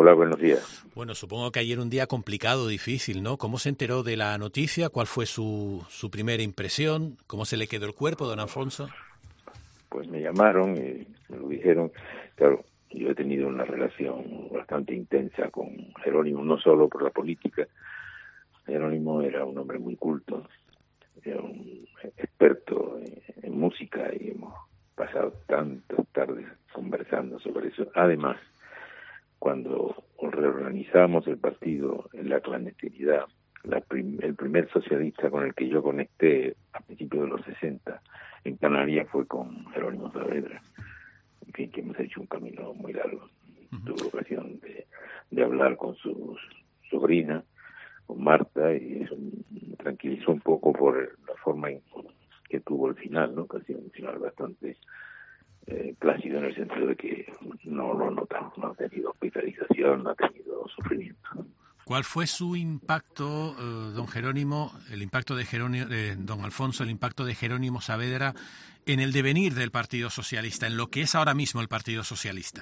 Hola, buenos días. Bueno, supongo que ayer un día complicado, difícil, ¿no? ¿Cómo se enteró de la noticia? ¿Cuál fue su primera impresión? ¿Cómo se le quedó el cuerpo, don Alfonso? Pues me llamaron y me lo dijeron. Claro, yo he tenido una relación bastante intensa con Jerónimo, no solo por la política. Jerónimo era un hombre muy culto, era un experto en música y hemos pasado tantas tardes conversando sobre eso. Además, cuando reorganizamos el partido en la clandestinidad, el primer socialista con el que yo conecté a principios de los 60 en Canarias fue con Jerónimo Saavedra. En fin, que hemos hecho un camino muy largo. Tuve ocasión de hablar con su sobrina, con Marta, y eso me tranquilizó un poco por la forma en que tuvo el final, ¿no? Que ha sido un final bastante plácido en el sentido de que no lo notamos, no ha tenido hospitalización, no ha tenido sufrimiento. ¿Cuál fue su impacto, don Jerónimo, el impacto de don Alfonso, el impacto de Jerónimo Saavedra en el devenir del Partido Socialista, en lo que es ahora mismo el Partido Socialista?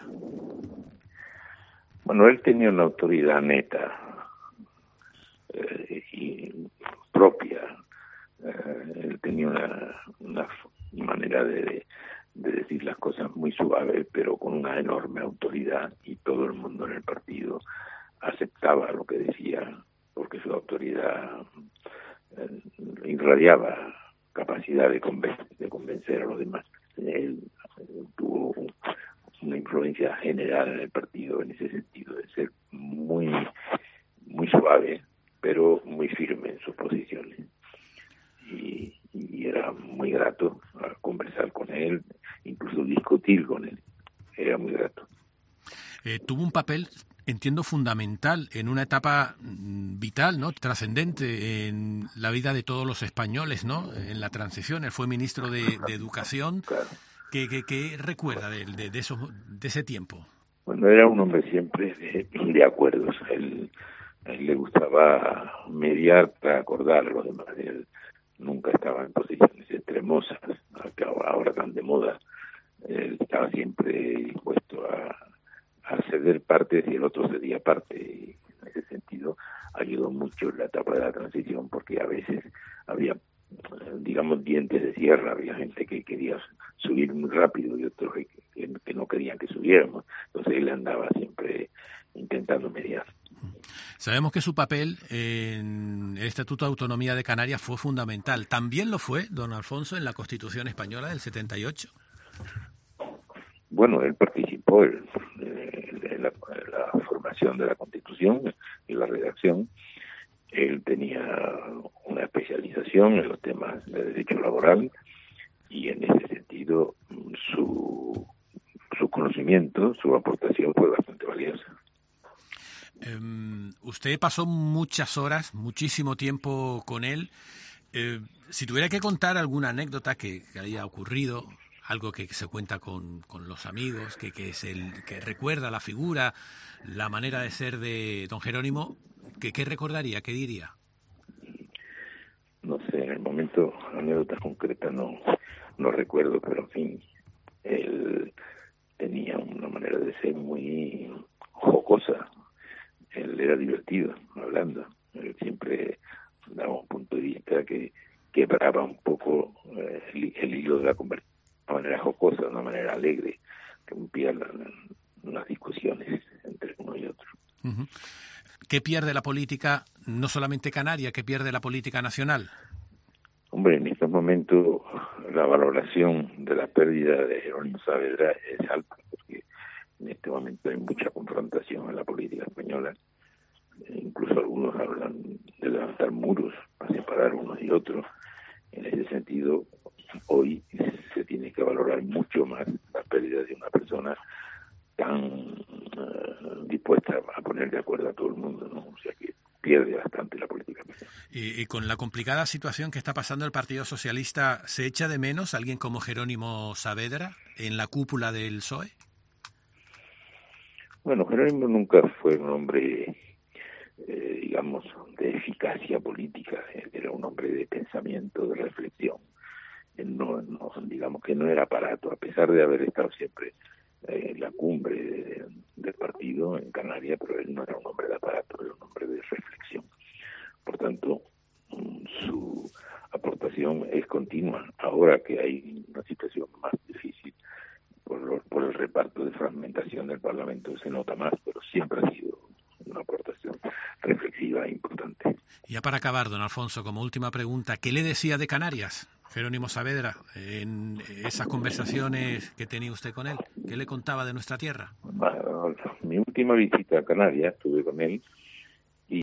Bueno, él tenía una autoridad neta y propia. Él tenía una manera de decir las cosas muy suave, pero con una enorme autoridad, y todo el mundo en el partido aceptaba lo que decía, porque su autoridad irradiaba capacidad de convencer a los demás. Él tuvo una influencia general en el partido en ese sentido, de ser muy suave, pero muy firme en sus posiciones. Y era muy grato conversar con él, incluso discutir con él. Era muy grato. Tuvo un papel, entiendo, fundamental en una etapa vital, ¿no? Trascendente en la vida de todos los españoles, ¿no? En la transición. Él fue ministro de Educación. Claro. ¿Qué recuerda de ese tiempo? Bueno, era un hombre siempre de acuerdos. A él le gustaba mediar para acordar a los demás. Él nunca estaba en posiciones extremosas, que ahora tan de moda. Él estaba siempre dispuesto a ceder partes y el otro cedía parte, y en ese sentido ayudó mucho en la etapa de la transición, porque a veces había, digamos, dientes de sierra, había gente que quería subir muy rápido y otros que no querían que subiéramos, entonces él andaba siempre intentando mediar. Sabemos que su papel en el Estatuto de Autonomía de Canarias fue fundamental. ¿También lo fue, don Alfonso, en la Constitución Española del 78? Bueno, él participó en la formación de la Constitución y la redacción. Él tenía una especialización en los temas de derecho laboral, y en ese sentido su conocimiento, su aportación fue bastante valiosa. Usted pasó muchas horas, muchísimo tiempo con él. Si tuviera que contar alguna anécdota que haya ocurrido, algo que se cuenta con los amigos, que recuerda la figura, la manera de ser de don Jerónimo, ¿qué recordaría? ¿Qué diría? No sé, en el momento anécdotas concretas no recuerdo, pero en fin, él tenía una manera de ser muy jocosa. Él era divertido hablando. Él siempre daba un punto de vista que quebraba un poco el hilo de la conversación de una manera jocosa, de una manera alegre, que rompía las discusiones entre uno y otro. Uh-huh. ¿Qué pierde la política, no solamente canaria, qué pierde la política nacional? Hombre, en estos momentos la valoración de la pérdida de Jerónimo Saavedra es alta, porque en este momento hay mucha confrontación en la política española. Incluso algunos hablan de levantar muros para separar unos y otros. En ese sentido, hoy se tiene que valorar mucho más la pérdida de una persona tan dispuesta a poner de acuerdo a todo el mundo, ¿no? O sea que pierde bastante la política. Y con la complicada situación que está pasando el Partido Socialista, ¿se echa de menos a alguien como Jerónimo Saavedra en la cúpula del PSOE? Bueno, Jerónimo nunca fue un hombre, digamos, de eficacia política. Era un hombre de pensamiento, de reflexión. No, digamos que no era aparato, a pesar de haber estado siempre la cumbre del partido en Canarias, pero él no era un hombre de aparato, era un hombre de reflexión. Por tanto, su aportación es continua. Ahora que hay una situación más difícil por el reparto de fragmentación del Parlamento, se nota más, pero siempre ha sido una aportación reflexiva e importante. Y ya para acabar, don Alfonso, como última pregunta, ¿qué le decía de Canarias Jerónimo Saavedra en esas conversaciones que tenía usted con él? ¿Qué le contaba de nuestra tierra? Mi última visita a Canarias, estuve con él